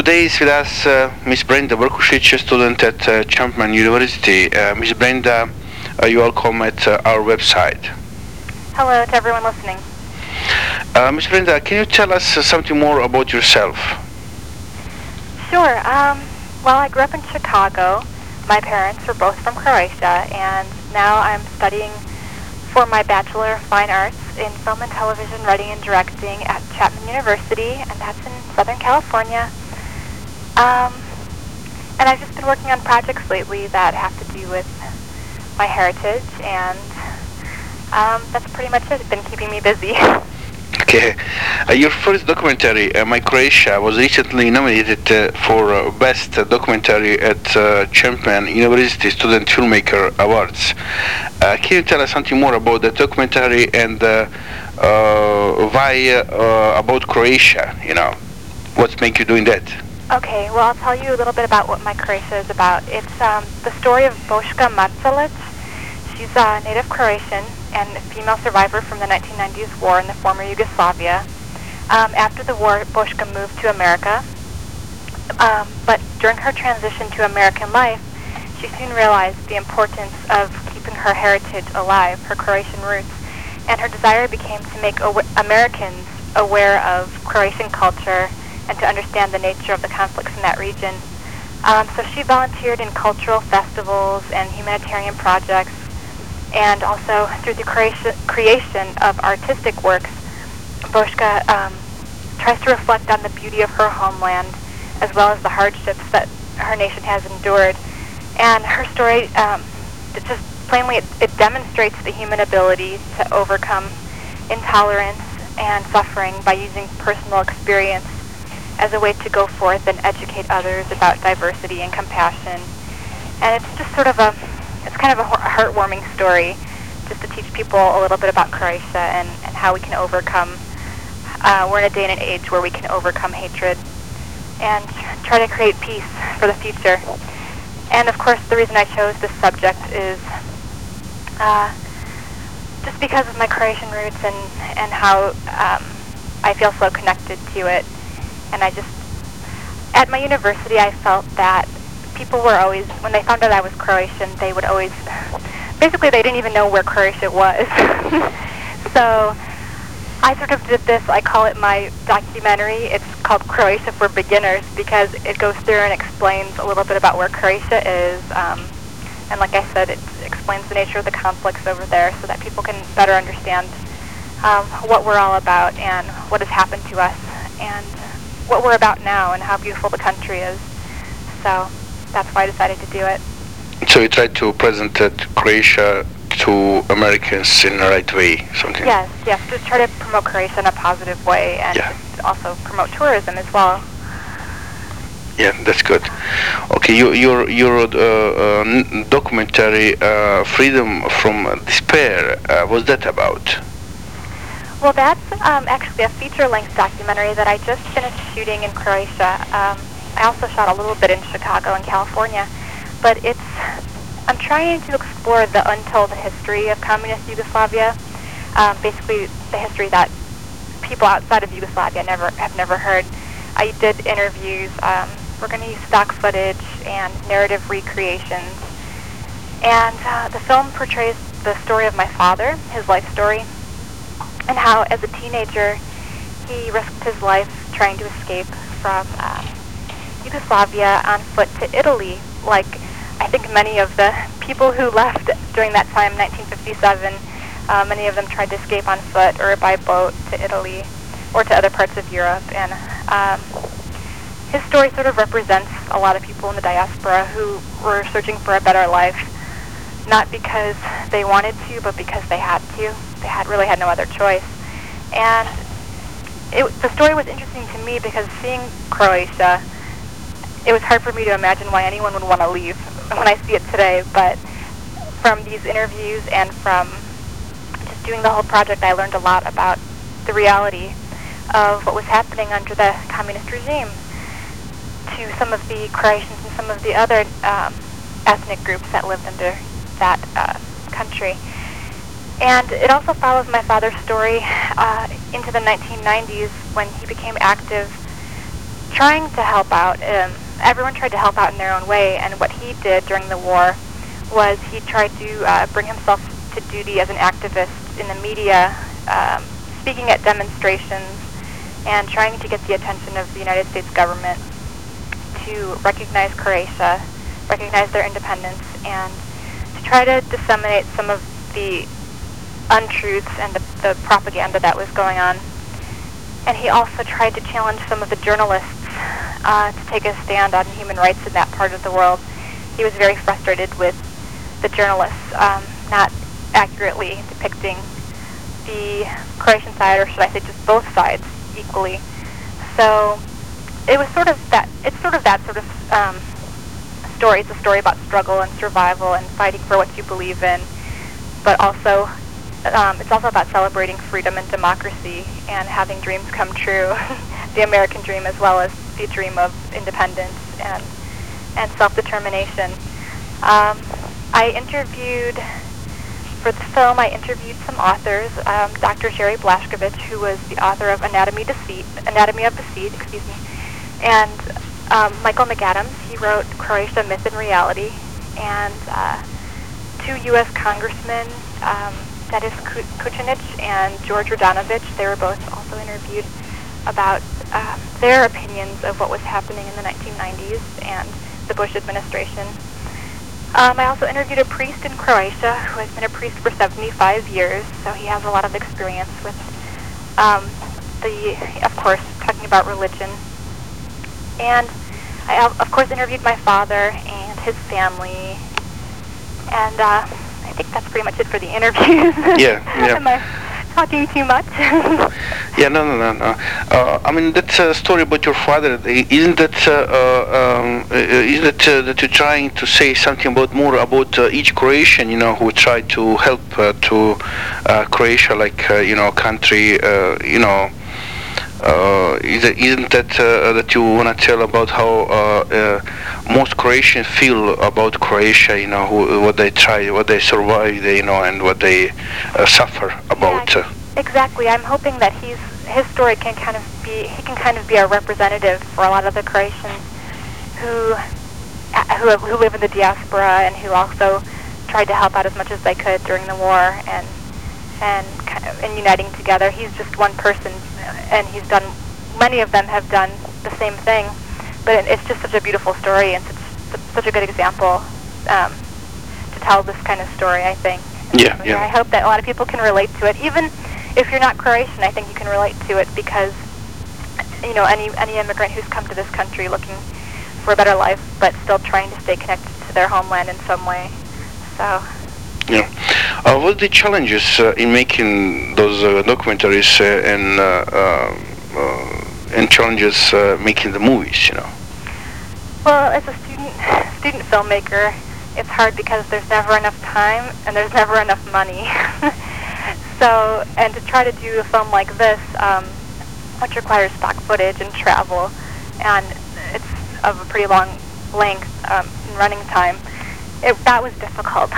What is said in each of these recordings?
Today is with us Miss Brenda Berkušić, student at Chapman University. Miss Brenda, you're welcome at our website. Hello to everyone listening. Miss Brenda, can you tell us something more about yourself? Sure. Well, I grew up in Chicago. My parents were both from Croatia, and now I'm studying for my Bachelor of Fine Arts in Film and Television Writing and Directing at Chapman University, and that's in Southern California. And I've just been working on projects lately that have to do with my heritage, and that's pretty much it. It's been keeping me busy. Okay. Your first documentary, My Croatia, was recently nominated for Best Documentary at Chapman University Student Filmmaker Awards. Can you tell us something more about the documentary and why about Croatia? You know, what makes you doing that? Okay, well, I'll tell you a little bit about what My Croatia is about. It's the story of Boška Macalić. She's a native Croatian and a female survivor from the 1990s war in the former Yugoslavia. After the war, Boška moved to America, but during her transition to American life, she soon realized the importance of keeping her heritage alive, her Croatian roots, and her desire became to make Americans aware of Croatian culture and to understand the nature of the conflicts in that region. So she volunteered in cultural festivals and humanitarian projects, and also through the creation of artistic works. Boška tries to reflect on the beauty of her homeland as well as the hardships that her nation has endured. And her story, it just plainly, it demonstrates the human ability to overcome intolerance and suffering by using personal experience as a way to go forth and educate others about diversity and compassion. And it's just sort of it's kind of a heartwarming story just to teach people a little bit about Croatia and how we can overcome, we're in a day and an age where we can overcome hatred and try to create peace for the future. And of course the reason I chose this subject is just because of my Croatian roots and how I feel so connected to it. And I just, at my university, I felt that people were always, when they found out I was Croatian, they would always, basically they didn't even know where Croatia was. So I sort of did this, I call it my documentary. It's called Croatia for Beginners because it goes through and explains a little bit about where Croatia is. And like I said, it explains the nature of the conflicts over there so that people can better understand what we're all about and what has happened to us and what we're about now and how beautiful the country is. So that's why I decided to do it. So you tried to present Croatia to Americans in the right way, something? Yes, just try to promote Croatia in a positive way and just also promote tourism as well. Yeah, that's good. Okay, your documentary Freedom from Despair, what's that about? Well, that's actually a feature-length documentary that I just finished shooting in Croatia. I also shot a little bit in Chicago and California, but I'm trying to explore the untold history of communist Yugoslavia, basically the history that people outside of Yugoslavia have never heard. I did interviews. We're going to use stock footage and narrative recreations. And the film portrays the story of my father, his life story, and how as a teenager he risked his life trying to escape from Yugoslavia on foot to Italy, like I think many of the people who left during that time, 1957, many of them tried to escape on foot or by boat to Italy or to other parts of Europe. And his story sort of represents a lot of people in the diaspora who were searching for a better life, not because they wanted to, but because they had to. They really had no other choice. And the story was interesting to me because seeing Croatia, it was hard for me to imagine why anyone would want to leave when I see it today. But from these interviews and from just doing the whole project, I learned a lot about the reality of what was happening under the communist regime to some of the Croatians and some of the other ethnic groups that lived under that country. And it also follows my father's story into the 1990s when he became active trying to help out. Everyone tried to help out in their own way, and what he did during the war was he tried to bring himself to duty as an activist in the media, speaking at demonstrations, and trying to get the attention of the United States government to recognize Croatia, recognize their independence, and to try to disseminate some of the untruths and the propaganda that was going on. And he also tried to challenge some of the journalists to take a stand on human rights in that part of the world. He was very frustrated with the journalists not accurately depicting the Croatian side, or should I say just both sides, equally. So it was sort of that. It's sort of that sort of story. It's a story about struggle and survival and fighting for what you believe in, but also it's also about celebrating freedom and democracy and having dreams come true, the American dream as well as the dream of independence and self-determination. For the film, I interviewed some authors, Dr. Jerry Blashkovich, who was the author of Anatomy of Deceit, and Michael McAdams. He wrote Croatia, Myth and Reality, and two U.S. congressmen, Denis Kucinich and George Radonovich. They were both also interviewed about their opinions of what was happening in the 1990s and the Bush administration. I also interviewed a priest in Croatia who has been a priest for 75 years, so he has a lot of experience with of course, talking about religion. And I, of course, interviewed my father and his family, and I think that's pretty much it for the interviews. Yeah. Am I talking too much? Yeah, no. I mean, that story about your father, isn't that that you're trying to say something more about each Croatian, who tried to help to Croatia, like country, isn't that that you want to tell about how most Croatians feel about Croatia, what they try, what they survive, and what they suffer about. Yeah, exactly. I'm hoping that his story can kind of be a representative for a lot of the Croatians who live in the diaspora and who also tried to help out as much as they could during the war and uniting together. He's just one person, and many of them have done the same thing, but it's just such a beautiful story and such a good example to tell this kind of story, I think. Yeah. I hope that a lot of people can relate to it. Even if you're not Croatian, I think you can relate to it because, any immigrant who's come to this country looking for a better life, but still trying to stay connected to their homeland in some way. So. Yeah. What are the challenges in making those documentaries and challenges making the movies? Well, as a student filmmaker, it's hard because there's never enough time and there's never enough money. So, and to try to do a film like this, which requires stock footage and travel, and it's of a pretty long length in running time, that was difficult.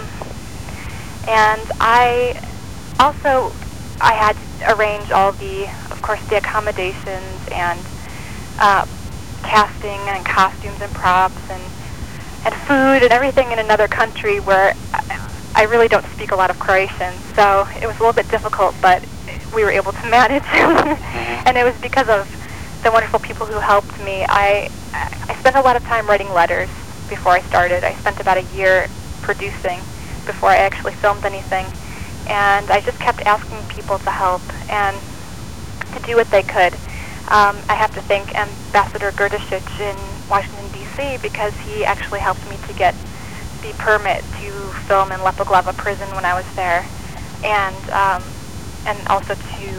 And I had to arrange all of course, the accommodations and casting and costumes and props and food and everything in another country where I really don't speak a lot of Croatian. So it was a little bit difficult, but we were able to manage. And it was because of the wonderful people who helped me. I spent a lot of time writing letters before I started. I spent about a year producing before I actually filmed anything. And I just kept asking people to help and to do what they could. I have to thank Ambassador Gerdicic in Washington, D.C., because he actually helped me to get the permit to film in Lepoglava prison when I was there. And also to,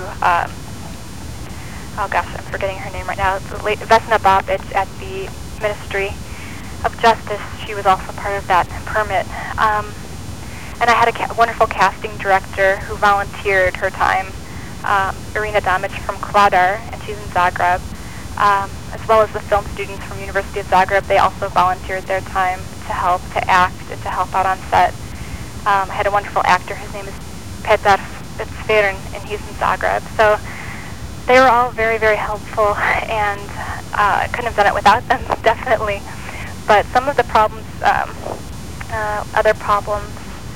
I'm forgetting her name right now, the late Vesna Babic at the Ministry of Justice. She was also part of that permit. And I had a wonderful casting director who volunteered her time, Irina Damic from Kladar, and she's in Zagreb, as well as the film students from University of Zagreb. They also volunteered their time to help, to act, and to help out on set. I had a wonderful actor. His name is Petar Sferin, and he's in Zagreb. So they were all very, very helpful, and I couldn't have done it without them, definitely. But some of the problems, other problems,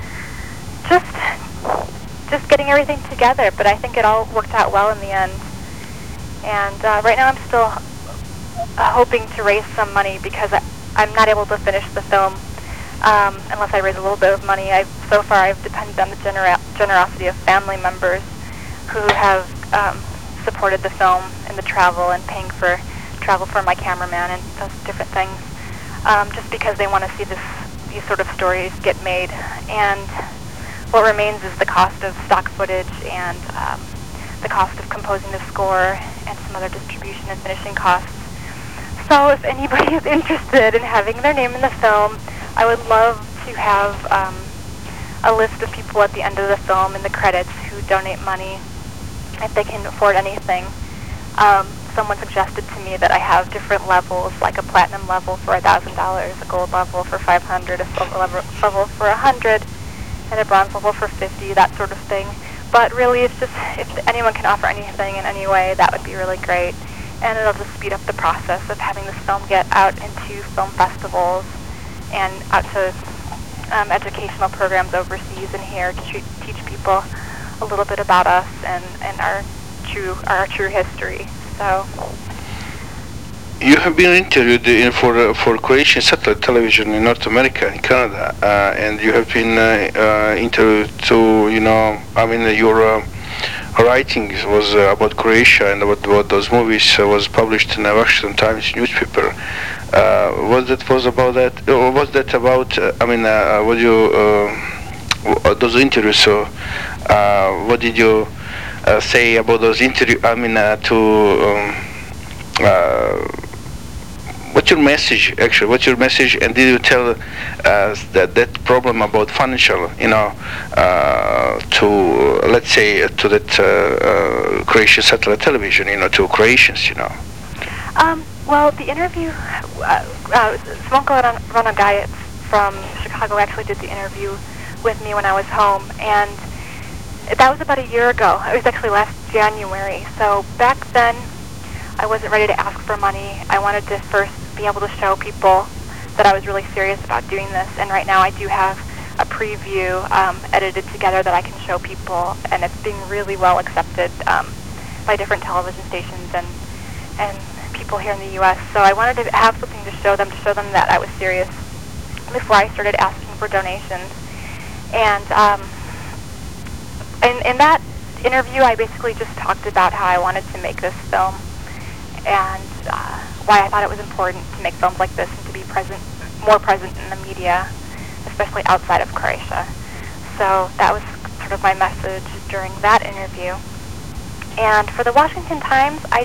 just getting everything together. But I think it all worked out well in the end. And right now I'm still hoping to raise some money because I'm not able to finish the film unless I raise a little bit of money. So far I've depended on the generosity of family members who have supported the film and the travel and paying for travel for my cameraman and those different things, just because they want to see these sort of stories get made. And what remains is the cost of stock footage and the cost of composing the score and some other distribution and finishing costs. So if anybody is interested in having their name in the film, I would love to have a list of people at the end of the film in the credits who donate money if they can afford anything. Someone suggested to me that I have different levels, like a platinum level for $1,000, a gold level for $500, a silver level for $100, and a bronze level for $50, that sort of thing. But really, it's just, if anyone can offer anything in any way, that would be really great. And it'll just speed up the process of having this film get out into film festivals and out to educational programs overseas and here to teach people a little bit about us and our true history. So you have been interviewed for Croatian satellite television in North America and Canada, and you have been interviewed to, your writings was about Croatia and about those movies was published in the Washington Times newspaper. Was about that? Or was that about? What you those interviews? So, what did you say about those interviews? What's your message actually? What's your message? And did you tell that problem about financial, to let's say to that Croatian satellite television, to Croatians, Well, the interview, Zvonko Ranagajac from Chicago actually did the interview with me when I was home, and that was about a year ago. It was actually last January. So back then, I wasn't ready to ask for money. I wanted to first be able to show people that I was really serious about doing this. And right now I do have a preview edited together that I can show people, and it's being really well accepted by different television stations and people here in the U.S. So I wanted to have something to show them that I was serious before I started asking for donations. And in that interview, I basically just talked about how I wanted to make this film and why I thought it was important to make films like this and to be more present in the media, especially outside of Croatia. So that was sort of my message during that interview. And for the Washington Times, I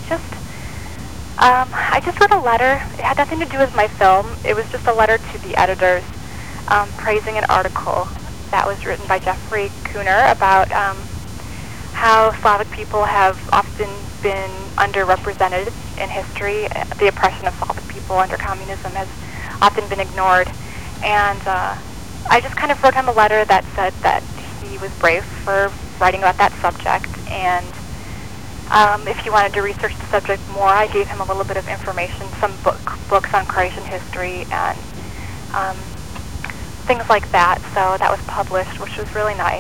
just wrote a letter. It had nothing to do with my film. It was just a letter to the editors praising an article that was written by Jeffrey Kuhner about how Slavic people have often been underrepresented in history. The oppression of Slavic people under communism has often been ignored. And I just kind of wrote him a letter that said that he was brave for writing about that subject. And if he wanted to research the subject more, I gave him a little bit of information, some books on Croatian history and things like that. So that was published, which was really nice.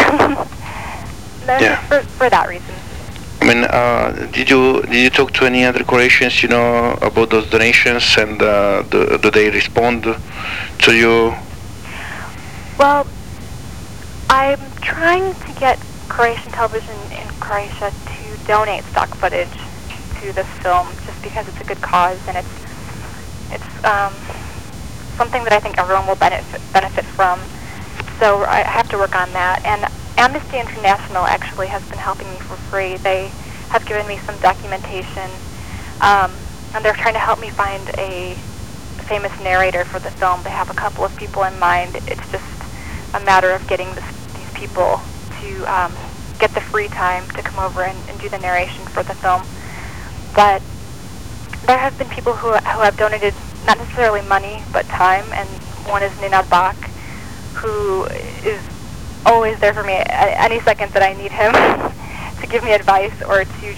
For that reason. I mean, did you talk to any other Croatians, about those donations, and do they respond to you? Well, I'm trying to get Croatian television in Croatia to donate stock footage to this film, just because it's a good cause and it's something that I think everyone will benefit from. So I have to work on that. And Amnesty International actually has been helping me for free. They have given me some documentation, and they're trying to help me find a famous narrator for the film. They have a couple of people in mind. It's just a matter of getting these people to get the free time to come over and do the narration for the film. But there have been people who have donated not necessarily money, but time, and one is Nenad Bach, who is always there for me at any second that I need him to give me advice or to just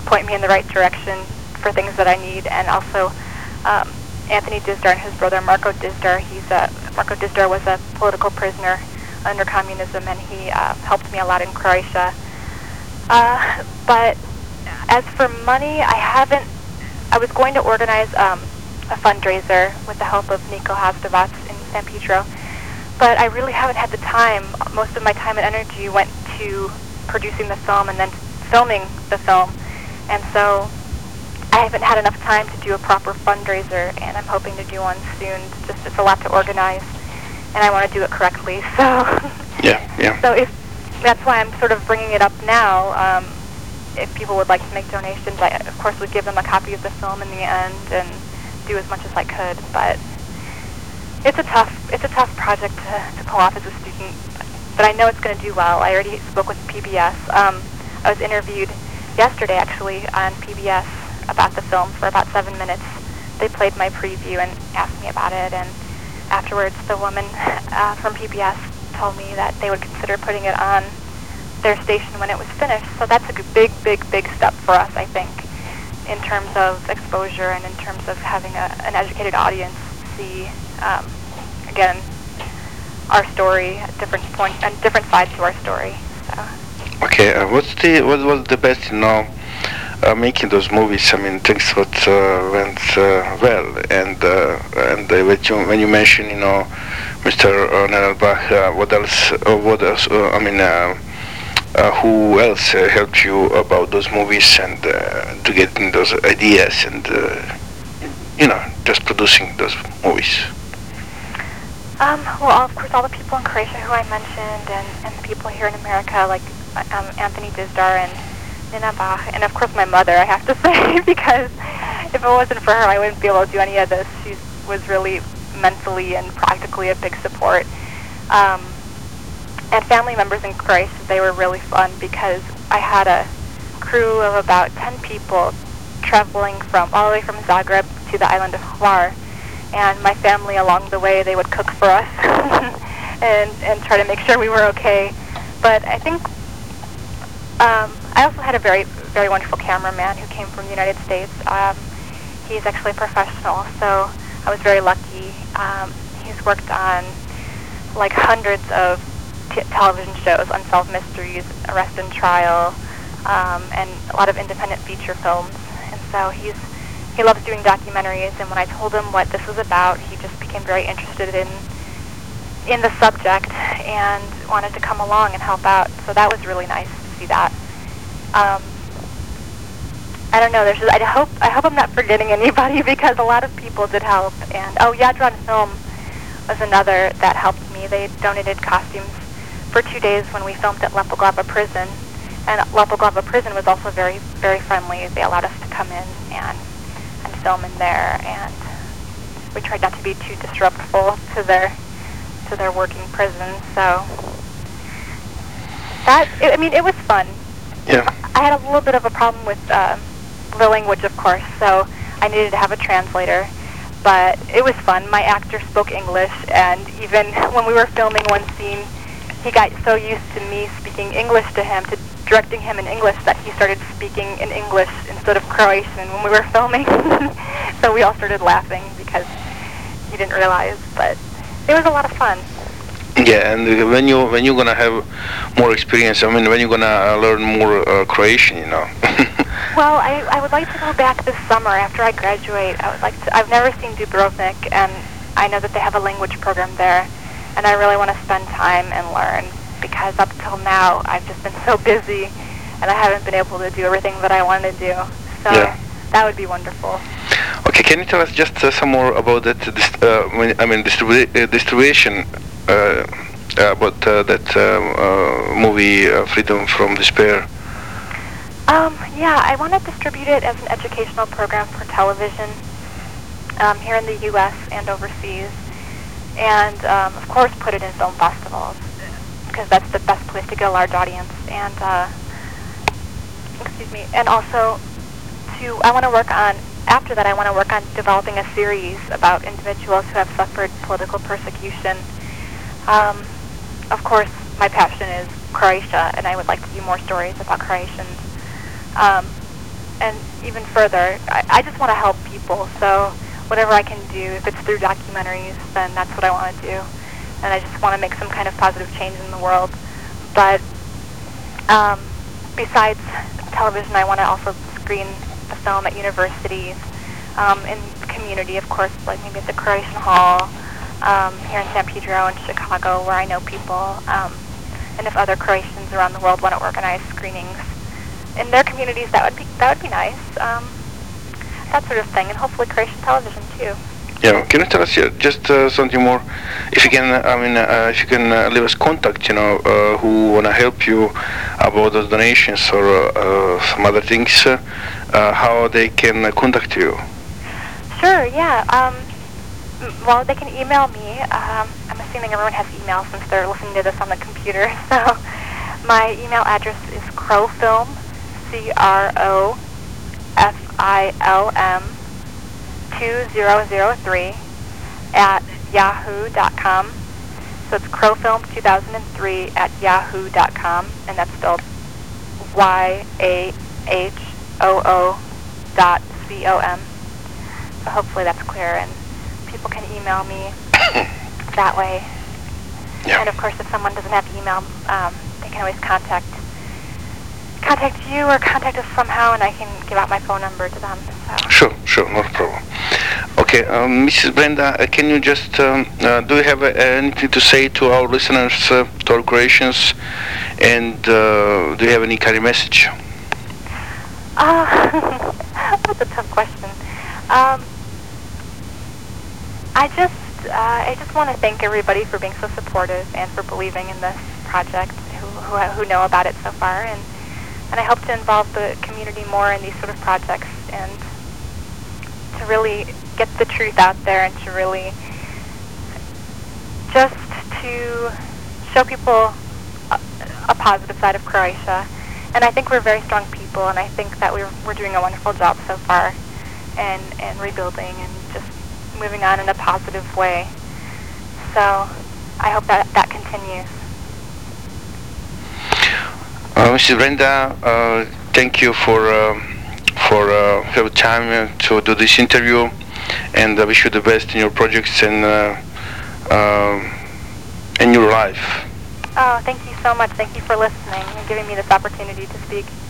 point me in the right direction for things that I need. And also Anthony Dizdar and his brother Marco Dizdar. Marco Dizdar was a political prisoner under communism, and he helped me a lot in Croatia. But as for money, I was going to organize a fundraiser with the help of Nico Hasdevats in San Pietro, but I really haven't had the time. Most of my time and energy went to producing the film and then filming the film, and so I haven't had enough time to do a proper fundraiser, and I'm hoping to do one soon. It's a lot to organize, and I want to do it correctly. So yeah. So that's why I'm sort of bringing it up now. If people would like to make donations, I of course would give them a copy of the film in the end and do as much as I could. But it's a tough project to pull off as a student. But I know it's going to do well. I already spoke with PBS. I was interviewed yesterday actually on PBS about the film for about 7 minutes. They played my preview and asked me about it, and afterwards the woman from PBS told me that they would consider putting it on their station when it was finished. So that's a big step for us, I think, in terms of exposure and in terms of having an educated audience see, again, our story at different points and different sides to our story. So. Okay, what was the best, making those movies? I mean, things what went well, and when you mention, Mr. Nenelbach, what else? Who else helped you about those movies and to getting those ideas and just producing those movies? Well, of course, all the people in Croatia who I mentioned, and the people here in America, like Anthony Dizdar and Nina Bach, and of course my mother, I have to say, because if it wasn't for her, I wouldn't be able to do any of this. She was really mentally and practically a big support. And family members in Croatia, they were really fun because I had a crew of about 10 people traveling all the way from Zagreb to the island of Hvar. And my family along the way, they would cook for us and try to make sure we were okay. But I think I also had a very, very wonderful cameraman who came from the United States. He's actually a professional, so I was very lucky. He's worked on like hundreds of television shows, Unsolved Mysteries, Arrest and Trial, and a lot of independent feature films. And so he loves doing documentaries, and when I told him what this was about, he just became very interested in the subject and wanted to come along and help out. So that was really nice to see that. I don't know. I hope I'm not forgetting anybody because a lot of people did help. And Jadran Film was another that helped me. They donated costumes for 2 days when we filmed at Lepoglava Prison, and Lepoglava Prison was also very, very friendly. They allowed us to come in and film in there, and we tried not to be too disruptful to their working prison. So it was fun. Yeah. I had a little bit of a problem with the language, of course, so I needed to have a translator. But it was fun. My actor spoke English, and even when we were filming one scene, he got so used to me speaking English to him, to directing him in English, that he started speaking in English instead of Croatian when we were filming. So we all started laughing because he didn't realize, but it was a lot of fun. Yeah, and when you're gonna have more experience, when you're gonna learn more Croatian, Well, I would like to go back this summer after I graduate. I've never seen Dubrovnik, and I know that they have a language program there, and I really want to spend time and learn, because up till now I've just been so busy and I haven't been able to do everything that I want to do. So that would be wonderful. Okay, can you tell us just some more about that distribution about that movie, Freedom from Despair? I want to distribute it as an educational program for television here in the U.S. and overseas, and of course put it in film festivals, because that's the best place to get a large audience. And and also I want to work on developing a series about individuals who have suffered political persecution. Of course, my passion is Croatia, and I would like to do more stories about Croatians. and even further, I just want to help people. So whatever I can do, if it's through documentaries, then that's what I want to do. And I just want to make some kind of positive change in the world. But besides television, I want to also screen the film at universities, in the community, of course, like maybe at the Croatian Hall, here in San Pedro and Chicago, where I know people. And if other Croatians around the world want to organize screenings in their communities, that would be nice. That sort of thing, and hopefully Croatian television too. Yeah, can you tell us just something more? If you can, if you can leave us contact, who wanna help you about those donations or some other things, how they can contact you. Sure. Yeah. Well, they can email me. I'm assuming everyone has email since they're listening to this on the computer. So my email address is crowfilm, CROFILM 2003 at yahoo.com. So it's crowfilm2003 at yahoo.com, and that's spelled YAHOO.com. So hopefully that's clear, and people can email me that way. Yeah. And of course, if someone doesn't have email, they can always contact you or contact us somehow, and I can give out my phone number to them. So. Sure, no problem. Okay, Mrs. Brenda, can you just, do you have anything to say to our listeners, to our Croatians, and do you have any kind of message? That's a tough question. I just want to thank everybody for being so supportive and for believing in this project, who know about it so far, and I hope to involve the community more in these sort of projects and to really get the truth out there and to really just to show people a positive side of Croatia. And I think we're very strong people, and I think that we're doing a wonderful job so far and rebuilding and just moving on in a positive way. So I hope that continues. Mrs. Brenda, thank you for having time to do this interview, and I wish you the best in your projects and in your life. Oh, thank you so much. Thank you for listening and giving me this opportunity to speak.